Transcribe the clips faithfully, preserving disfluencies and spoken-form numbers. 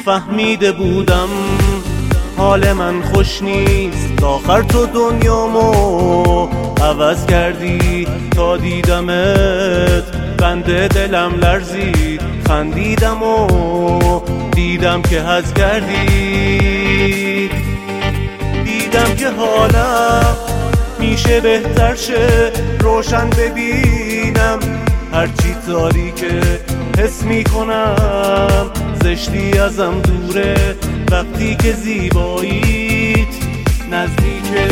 فهمیده بودم حال من خوش نیست، آخر تو دنیامو عوض کردی. تا دیدمت بنده دلم لرزید، خندیدم و دیدم که هز کردی. دیدم که حالم میشه بهتر شه، روشن ببینم هرچی تاریکه. حس میکنم زشتی ازم دوره وقتی که زیباییت نزدیکه.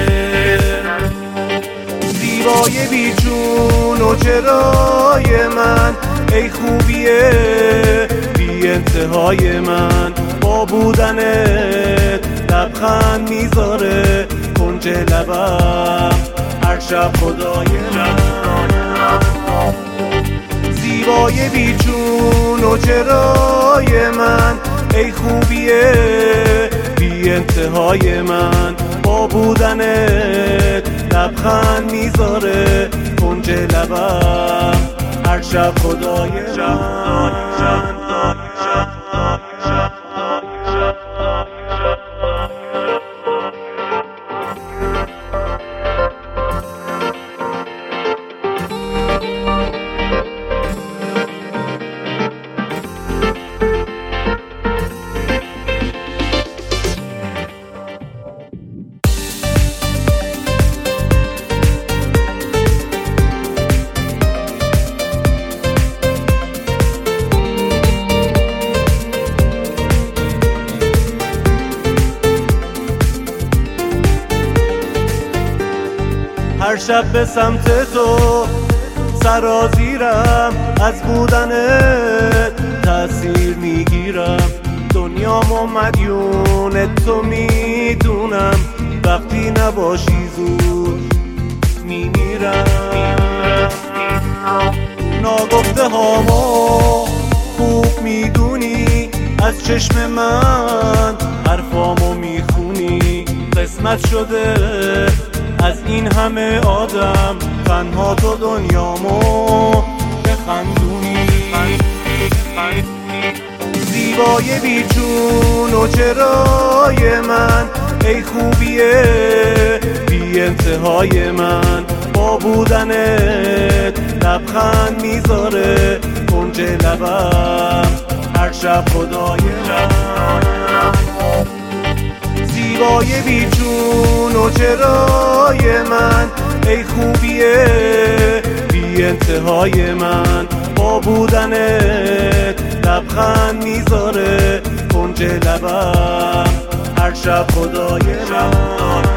زیبای بیجون و چرای من، ای خوبیه بی انتهای من. با بودنت لبخند میذاره کنج لبم هر شب خدای من. زیبای بیجون و چرای من، ای خوبیه بی انتهای من. با بودنت لبخند میذاره کنج لبم هر شب خدای من. هر شب به سمت تو سرازیرم، از بودنت تأثیر میگیرم. دنیامو مدیون تو میدونم، وقتی نباشی زود میمیرم. ناگفته هامو خوب میدونی، از چشم من حرفامو میخونی. قسمت شده از این همه آدم تنها تو دنیامو بخندونی. زیبای بیجون و چرای من، ای خوبیه بی انتهای من. با بودنت لبخند میذاره کنج لبم هر شب خدای من. زیبای بیجون و چرای من، ای خوبیه بی انتهای من. با بودنت لبخند میذاره کنج لبم هر شب خدای من.